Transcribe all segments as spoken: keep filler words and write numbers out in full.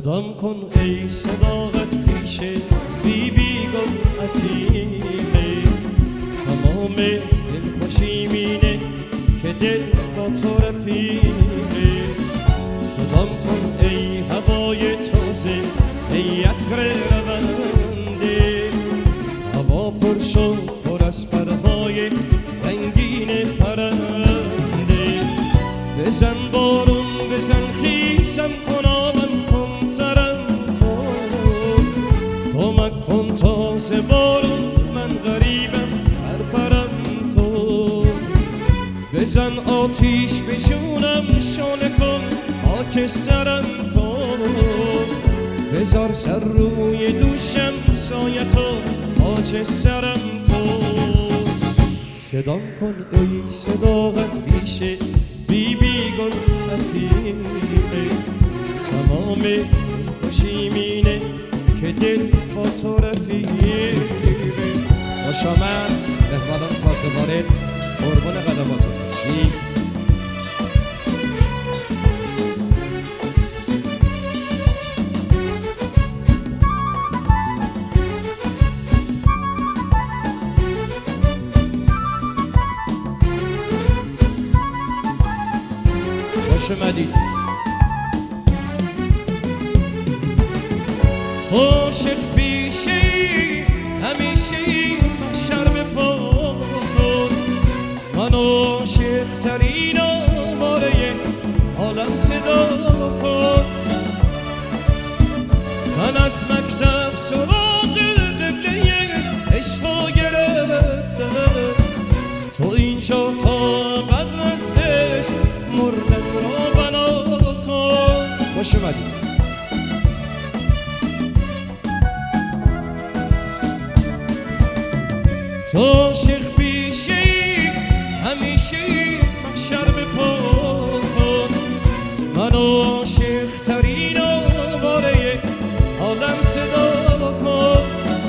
صدام کن ای صداقت پیش بی بی گل عتیقه، تمام دل خوشی مینه که دل با تو رفیقه. صدام کن ای هوای تازه ای عطر رونده، هوا پر شد پر از پرهای رنگین پرنده. بزن بارون بزن خیسم کن آمن کن ترم کن، کمک کن تازه بارون من غریبم پرپرم کن. بزن آتیش به جونم شانه کن خاک سرم کن، بذار سر روی دوشم سایه تو تاج سرم کن. صدام کن ای صداقت پیش بی بی گل عتیقه، تمام دل خوشی مینه که دل با تو رفیقه. خوش آمد مهمانان تازه وارد، قربون قدماتون. چی؟ خوش اومدید. تو عاشق پیشی همیشه محشر به پا کن، من عاشق ترین آواره عالم صدا کن. من از مکتب سراغ قبله عشق گرفتم، تو اینجا تا قدر از عشق مردن را بنا کن. خوش اومدید. تو عاشق پیشی همیشه محشر به پا کن، من عاشق ترین آواره عالم صدا کن.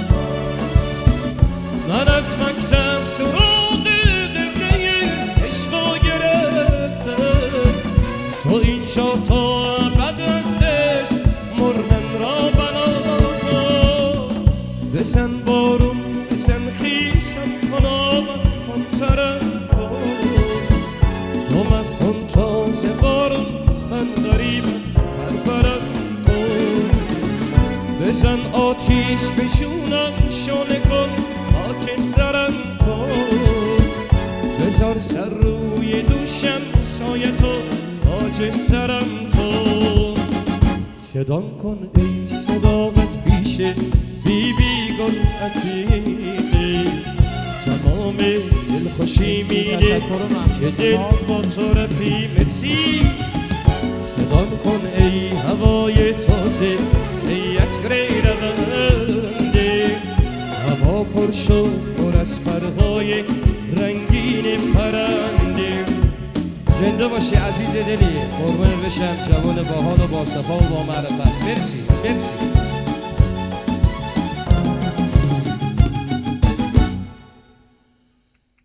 من از مکتب سراغ قبله عشق گرفتم، تو اینجا تا ابد از عشق مردن را بنا کن. بزن بارون بزن خیسم کن آمن کن ترم کن، کمک کن تازه بارون من غریبم پرپرم کن. بزن آتیش به جونم شانه کن خاک سرم کن، بذار سر روی دوشم سایه تو تاج سرم کن. صدام کن ای صداقت پیش بی بی گل عتیقه، تمام دل خوشی مینه که دل با تو رفیقه. صدام کن ای هوای تازه ای عطر رونده، هوا پر شد پر از پرهای رنگین پرنده. زنده باشی عزیز دلی، قربان بشم جوان باحال و با صفا و با معرفت. مرسی مرسی.